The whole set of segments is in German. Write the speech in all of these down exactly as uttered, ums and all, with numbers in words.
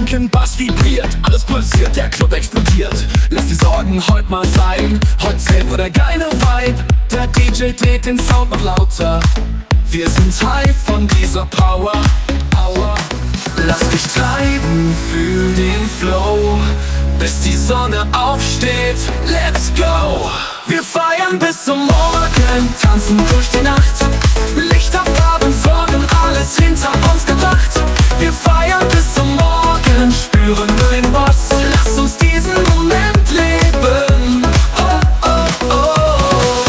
funken, Bass vibriert, alles pulsiert, der Club explodiert. Lass die Sorgen heute mal sein, heute zählt nur der geile Vibe. Der D J dreht den Sound noch lauter, wir sind high von dieser Power, Power. Lass dich treiben, fühl den Flow, bis die Sonne aufsteht, let's go! Wir feiern bis zum Morgen, tanzen durch die Nacht. Lichter, Farben, Sorgen, alles hinter uns gebracht. Wir feiern bis zum Morgen, spüren nur den Boss. Lass uns diesen Moment leben. Oh, oh, oh.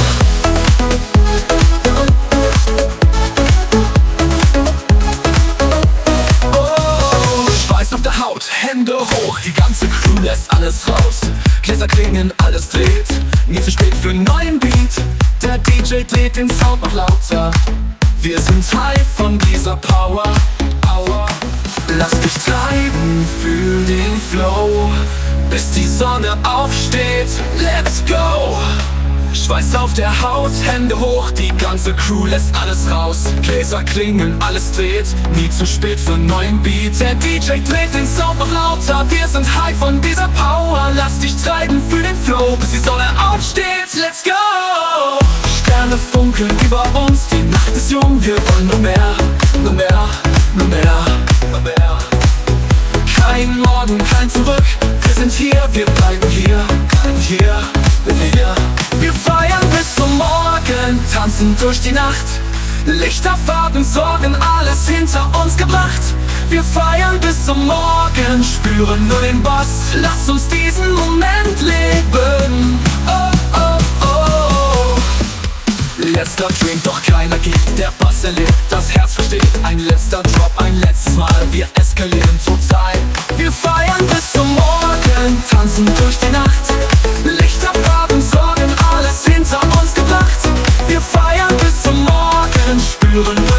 Oh, Schweiß auf der Haut, Hände hoch, die ganze Crew lässt alles raus. Gläser klingen, alles dreht, nie zu spät für einen neuen Beat. Der D J dreht den Sound noch lauter, wir sind high von dieser Power, Power. Lass dich treiben, fühl den Flow, bis die Sonne aufsteht, let's go! Schweiß auf der Haut, Hände hoch, die ganze Crew lässt alles raus. Gläser klingen, alles dreht, nie zu spät für einen neuen Beat. Der D J dreht den Sound noch lauter, wir sind high von dieser Power. Lass dich treiben, fühl den Flow, bis die Sonne aufsteht, let's go! Sterne funkeln über uns, die Nacht ist jung, wir wollen nur mehr, nur mehr, nur mehr, nur mehr. Kein Morgen, kein Zurück, wir sind hier, wir bleiben hier, hier, hier. Wir feiern bis zum Morgen, tanzen durch die Nacht. Lichter, Farben, Sorgen, alles hinter uns gebracht. Wir feiern bis zum Morgen, spüren nur den Boss. Lass uns diesen Moment leben. Oh, oh, oh. Letzter Drink, doch keiner geht. Der Bass erlebt, das Herz versteht. Ein letzter Drop, ein letztes Mal. Wir eskalieren total. Wir feiern bis zum Morgen, tanzen durch die Nacht. Lichter, Farben, Sorgen, alles hinter uns gebracht. Wir feiern bis zum Morgen, spüren nur